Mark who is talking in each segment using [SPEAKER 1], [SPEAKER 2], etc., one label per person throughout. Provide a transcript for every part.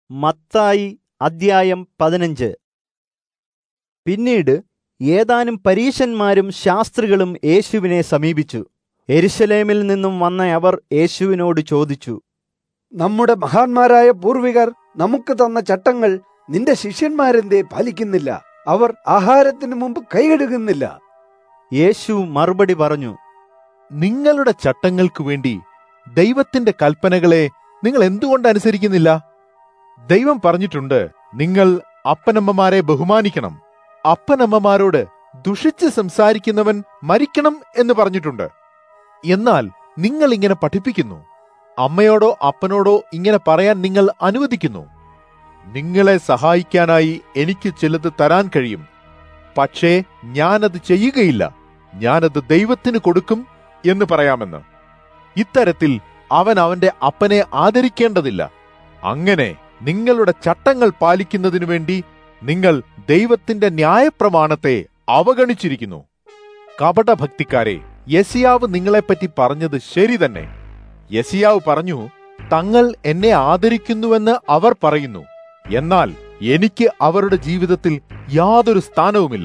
[SPEAKER 1] മത്തായി അദ്ധ്യായം 15. പിന്നീട് ഏതാനും പരീശന്മാരും ശാസ്ത്രികളും യേശുവിനെ സമീപിച്ചു. യെരുശലേമിൽ നിന്നും വന്ന അവർ യേശുവിനോട് ചോദിച്ചു,
[SPEAKER 2] നമ്മുടെ മഹാന്മാരായ പൂർവികർ നമുക്ക് തന്ന ചട്ടങ്ങൾ നിന്റെ ശിഷ്യന്മാരെന്തേ പാലിക്കുന്നില്ല? അവർ ആഹാരത്തിന് മുമ്പ് കൈ കഴുകുന്നില്ല.
[SPEAKER 1] യേശു മറുപടി പറഞ്ഞു,
[SPEAKER 3] നിങ്ങളുടെ ചട്ടങ്ങൾക്കു വേണ്ടി ദൈവത്തിന്റെ കൽപ്പനകളെ നിങ്ങൾ എന്തുകൊണ്ട് അനുസരിക്കുന്നില്ല? ദൈവം പറഞ്ഞിട്ടുണ്ട്, നിങ്ങൾ അപ്പനമ്മമാരെ ബഹുമാനിക്കണം. അപ്പനമ്മമാരോട് ദുഷിച്ച് സംസാരിക്കുന്നവൻ മരിക്കണം എന്ന് പറഞ്ഞിട്ടുണ്ട്. എന്നാൽ നിങ്ങൾ ഇങ്ങനെ പഠിപ്പിക്കുന്നു. അമ്മയോടോ അപ്പനോടോ ഇങ്ങനെ പറയാൻ നിങ്ങൾ അനുവദിക്കുന്നു. നിങ്ങളെ സഹായിക്കാനായി എനിക്ക് ചിലത് തരാൻ കഴിയും, പക്ഷേ ഞാനത് ചെയ്യുകയില്ല. ഞാനത് ദൈവത്തിന് കൊടുക്കും എന്ന് പറയാമെന്ന്. ഇത്തരത്തിൽ അവൻ അവന്റെ അപ്പനെ ആദരിക്കേണ്ടതില്ല. അങ്ങനെ നിങ്ങളുടെ ചട്ടങ്ങൾ പാലിക്കുന്നതിനു വേണ്ടി നിങ്ങൾ ദൈവത്തിന്റെ ന്യായപ്രമാണത്തെ അവഗണിച്ചിരിക്കുന്നു. കപടഭക്തിക്കാരെ, യെശയ്യാവ് നിങ്ങളെപ്പറ്റി പറഞ്ഞത് ശരി തന്നെ. യെശയ്യാവ് പറഞ്ഞു, തങ്ങൾ എന്നെ ആദരിക്കുന്നുവെന്ന് അവർ പറയുന്നു, എന്നാൽ എനിക്ക് അവരുടെ ജീവിതത്തിൽ യാതൊരു സ്ഥാനവുമില്ല.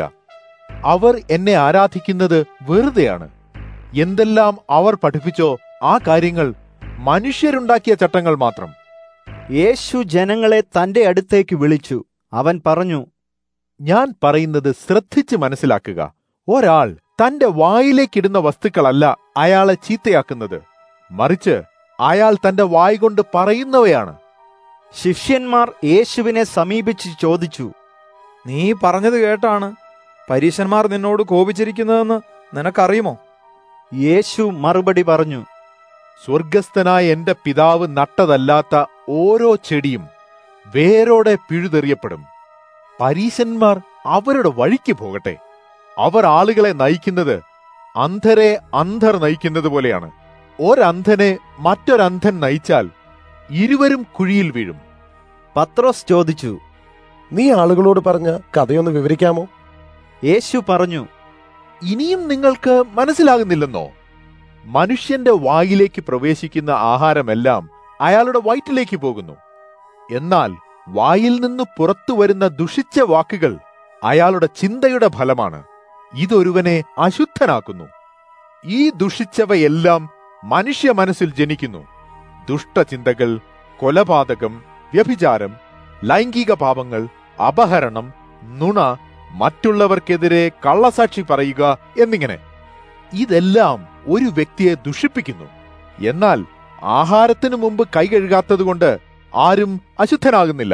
[SPEAKER 3] അവർ എന്നെ ആരാധിക്കുന്നത് വെറുതെയാണ്. എന്തെല്ലാം അവർ പഠിപ്പിച്ചോ ആ കാര്യങ്ങൾ മനുഷ്യരുണ്ടാക്കിയ ചട്ടങ്ങൾ മാത്രം.
[SPEAKER 1] യേശു ജനങ്ങളെ തന്റെ അടുത്തേക്ക് വിളിച്ചു. അവൻ പറഞ്ഞു,
[SPEAKER 3] ഞാൻ പറയുന്നത് ശ്രദ്ധിച്ച് മനസ്സിലാക്കുക. ഒരാൾ തന്റെ വായിലേക്കിടുന്ന വസ്തുക്കളല്ല അയാളെ ചീത്തയാക്കുന്നത്, മറിച്ച് അയാൾ തന്റെ വായ് കൊണ്ട് പറയുന്നവയാണ്.
[SPEAKER 1] ശിഷ്യന്മാർ യേശുവിനെ സമീപിച്ച് ചോദിച്ചു,
[SPEAKER 4] നീ പറഞ്ഞത് കേട്ടാണ് പരീശന്മാർ നിന്നോട് കോപിച്ചിരിക്കുന്നതെന്ന് നിനക്കറിയുമോ?
[SPEAKER 1] യേശു മറുപടി പറഞ്ഞു,
[SPEAKER 3] സ്വർഗസ്ഥനായ എന്റെ പിതാവ് നട്ടതല്ലാത്ത ഓരോ ചെടിയും വേരോടെ പിഴുതെറിയപ്പെടും. പരീശന്മാർ അവരുടെ വഴിക്ക് പോകട്ടെ. അവർ ആളുകളെ നയിക്കുന്നത് അന്ധരെ അന്ധർ നയിക്കുന്നത് പോലെയാണ്. ഒരന്ധനെ മറ്റൊരന്ധൻ നയിച്ചാൽ ഇരുവരും കുഴിയിൽ വീഴും.
[SPEAKER 1] പത്രോസ് ചോദിച്ചു,
[SPEAKER 5] നീ ആളുകളോട് പറഞ്ഞ കഥയൊന്ന് വിവരിക്കാമോ?
[SPEAKER 1] യേശു പറഞ്ഞു,
[SPEAKER 3] ഇനിയും നിങ്ങൾക്ക് മനസ്സിലാകുന്നില്ലെന്നോ? മനുഷ്യന്റെ വായിലേക്ക് പ്രവേശിക്കുന്ന ആഹാരമെല്ലാം അയാളുടെ വയറ്റിലേക്ക് പോകുന്നു. എന്നാൽ വായിൽ നിന്ന് പുറത്തു വരുന്ന ദുഷിച്ച വാക്കുകൾ അയാളുടെ ചിന്തയുടെ ഫലമാണ്. ഇതൊരുവനെ അശുദ്ധനാക്കുന്നു. ഈ ദുഷിച്ചവയെല്ലാം മനുഷ്യ മനസ്സിൽ ജനിക്കുന്നു: ദുഷ്ടചിന്തകൾ, കൊലപാതകം, വ്യഭിചാരം, ലൈംഗിക പാപങ്ങൾ, അപഹരണം, നുണ, മറ്റുള്ളവർക്കെതിരെ കള്ളസാക്ഷി പറയുക എന്നിങ്ങനെ. ഇതെല്ലാം ഒരു വ്യക്തിയെ ദുഷിപ്പിക്കുന്നു. എന്നാൽ ആഹാരത്തിനു മുമ്പ് കൈ കഴുകാത്തതുകൊണ്ട് ആരും അശുദ്ധനാകുന്നില്ല.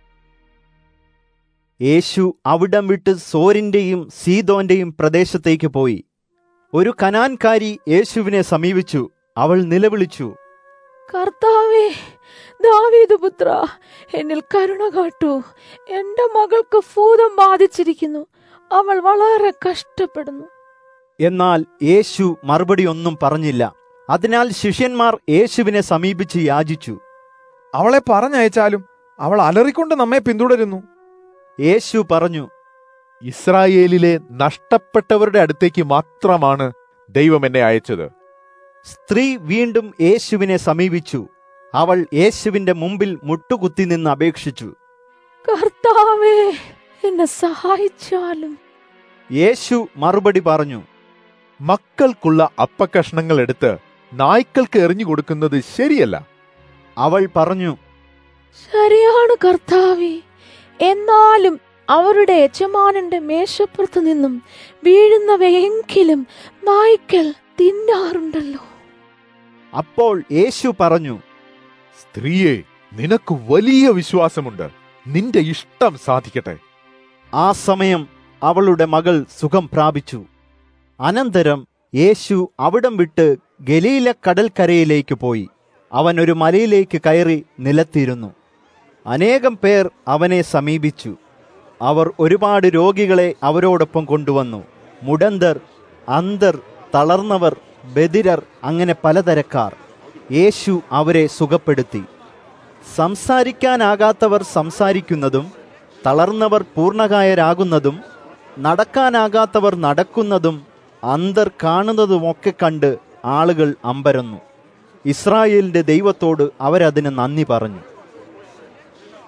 [SPEAKER 1] യേശു അവിടം വിട്ട് സോരിന്റെയും സീദോന്റെയും പ്രദേശത്തേക്ക് പോയി. ഒരു കനാൻകാരി യേശുവിനെ സമീപിച്ചു. അവൾ നിലവിളിച്ചു,
[SPEAKER 6] കർത്താവേ, ദാവീദ് പുത്ര, എന്നിൽ കരുണ കാട്ടൂ. എന്റെ മകൾക്ക് ഭൂതം ബാധിച്ചിരിക്കുന്നു. അവൾ വളരെ കഷ്ടപ്പെടുന്നു.
[SPEAKER 1] എന്നാൽ യേശു മറുപടി ഒന്നും പറഞ്ഞില്ല. അതിനാൽ ശിഷ്യന്മാർ യേശുവിനെ സമീപിച്ച് യാചിച്ചു,
[SPEAKER 4] അവളെ പറഞ്ഞയച്ചാലും അവൾ അലറിക്കൊണ്ട് നമ്മെ പിന്തുടരുന്നു.
[SPEAKER 1] യേശു പറഞ്ഞു,
[SPEAKER 3] ഇസ്രായേലിലെ നഷ്ടപ്പെട്ടവരുടെ അടുത്തേക്ക് മാത്രമാണ് ദൈവം എന്നെ അയച്ചത്.
[SPEAKER 1] സ്ത്രീ വീണ്ടും യേശുവിനെ സമീപിച്ചു. അവൾ യേശുവിന്റെ മുമ്പിൽ മുട്ടുകുത്തി നിന്ന് അപേക്ഷിച്ചു,
[SPEAKER 6] കർത്താവേ, എന്നെ സഹായിച്ചാലും.
[SPEAKER 1] യേശു മറുപടി പറഞ്ഞു,
[SPEAKER 3] മക്കൾക്കുള്ള അപ്പക്കഷ്ണങ്ങൾ എടുത്ത് നായ്ക്കൾക്ക് എറിഞ്ഞു കൊടുക്കുന്നത് ശരിയല്ല.
[SPEAKER 1] അവൾ പറഞ്ഞു,
[SPEAKER 6] ശരിയാണ് കർത്താവേ, എന്നാലും അവരുടെ യജമാനന്റെ മേശപ്പുറത്തു നിന്നും വീഴുന്നവയെങ്കിലും നായ്ക്കൾ തിന്നാറുണ്ടല്ലോ.
[SPEAKER 1] അപ്പോൾ യേശു പറഞ്ഞു,
[SPEAKER 3] സ്ത്രീയെ, നിനക്ക് വലിയ വിശ്വാസമുണ്ട്. നിന്റെ ഇഷ്ടം സാധിക്കട്ടെ.
[SPEAKER 1] ആ സമയം അവളുടെ മകൾ സുഖം പ്രാപിച്ചു. അനന്തരം യേശു അവിടം വിട്ട് ഗലീല കടൽക്കരയിലേക്ക് പോയി. അവൻ ഒരു മലയിലേക്ക് കയറി നിലത്തിരുന്നു. അനേകം പേർ അവനെ സമീപിച്ചു. അവർ ഒരുപാട് രോഗികളെ അവരോടൊപ്പം കൊണ്ടുവന്നു. മുടന്തർ, അന്ധർ, തളർന്നവർ, ബധിരർ, അങ്ങനെ പലതരക്കാർ. യേശു അവരെ സുഖപ്പെടുത്തി. സംസാരിക്കാനാകാത്തവർ സംസാരിക്കുന്നതും, തളർന്നവർ പൂർണ്ണകായരാകുന്നതും, നടക്കാനാകാത്തവർ നടക്കുന്നതും, അന്ധർ കാണുന്നതുമൊക്കെ കണ്ട് ആളുകൾ അമ്പരന്നു. ഇസ്രായേലിന്റെ ദൈവത്തോട് അവരതിന് നന്ദി പറഞ്ഞു.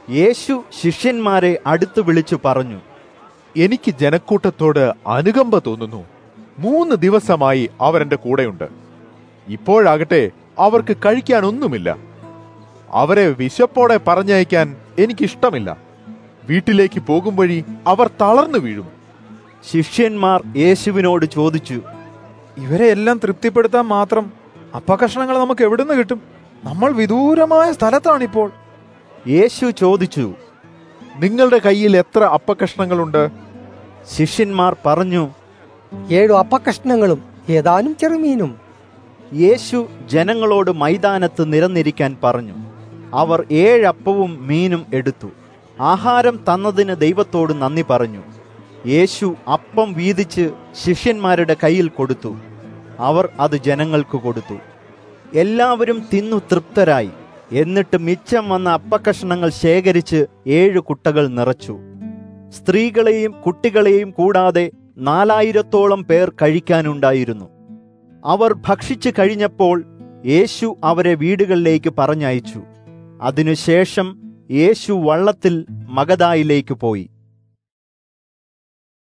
[SPEAKER 1] യേശു ശിഷ്യന്മാരെ അടുത്തു വിളിച്ചു പറഞ്ഞു,
[SPEAKER 3] എനിക്ക് ജനക്കൂട്ടത്തോട് അനുകമ്പ തോന്നുന്നു. 3 ദിവസമായി അവരെന്റെ കൂടെയുണ്ട്. ഇപ്പോഴാകട്ടെ അവർക്ക് കഴിക്കാനൊന്നുമില്ല. അവരെ വിശപ്പോടെ പറഞ്ഞയക്കാൻ എനിക്കിഷ്ടമില്ല. വീട്ടിലേക്ക് പോകും വഴി അവർ തളർന്നു വീഴും.
[SPEAKER 1] ശിഷ്യന്മാർ യേശുവിനോട് ചോദിച്ചു,
[SPEAKER 4] ഇവരെ എല്ലാം തൃപ്തിപ്പെടുത്താൻ മാത്രം അപ്പക്കഷണങ്ങൾ നമുക്ക് എവിടുന്ന് കിട്ടും? നമ്മൾ വിദൂരമായ സ്ഥലത്താണിപ്പോൾ.
[SPEAKER 1] യേശു ചോദിച്ചു,
[SPEAKER 3] നിങ്ങളുടെ കയ്യിൽ എത്ര അപ്പക്കഷ്ണങ്ങളുണ്ട്?
[SPEAKER 1] ശിഷ്യന്മാർ പറഞ്ഞു,
[SPEAKER 7] 7 അപ്പക്കഷ്ണങ്ങളും ഏതാനും ചെറുമീനും.
[SPEAKER 1] യേശു ജനങ്ങളോട് മൈതാനത്ത് നിരന്നിരിക്കാൻ പറഞ്ഞു. അവർ 7 അപ്പവും മീനും എടുത്തു. ആഹാരം തന്നതിന് ദൈവത്തോട് നന്ദി പറഞ്ഞു. യേശു അപ്പം വീതിച്ച് ശിഷ്യന്മാരുടെ കയ്യിൽ കൊടുത്തു. അവർ അത് ജനങ്ങൾക്ക് കൊടുത്തു. എല്ലാവരും തിന്നു തൃപ്തരായി. എന്നിട്ട് മിച്ചം വന്ന അപ്പക്കഷ്ണങ്ങൾ ശേഖരിച്ച് 7 കുട്ടകൾ നിറച്ചു. സ്ത്രീകളെയും കുട്ടികളെയും കൂടാതെ 4000-ഓളം പേർ കഴിക്കാനുണ്ടായിരുന്നു. അവർ ഭക്ഷിച്ചു കഴിഞ്ഞപ്പോൾ യേശു അവരെ വീടുകളിലേക്ക് പറഞ്ഞയച്ചു. അതിനുശേഷം യേശു വള്ളത്തിൽ മഗദായിലേക്ക് പോയി.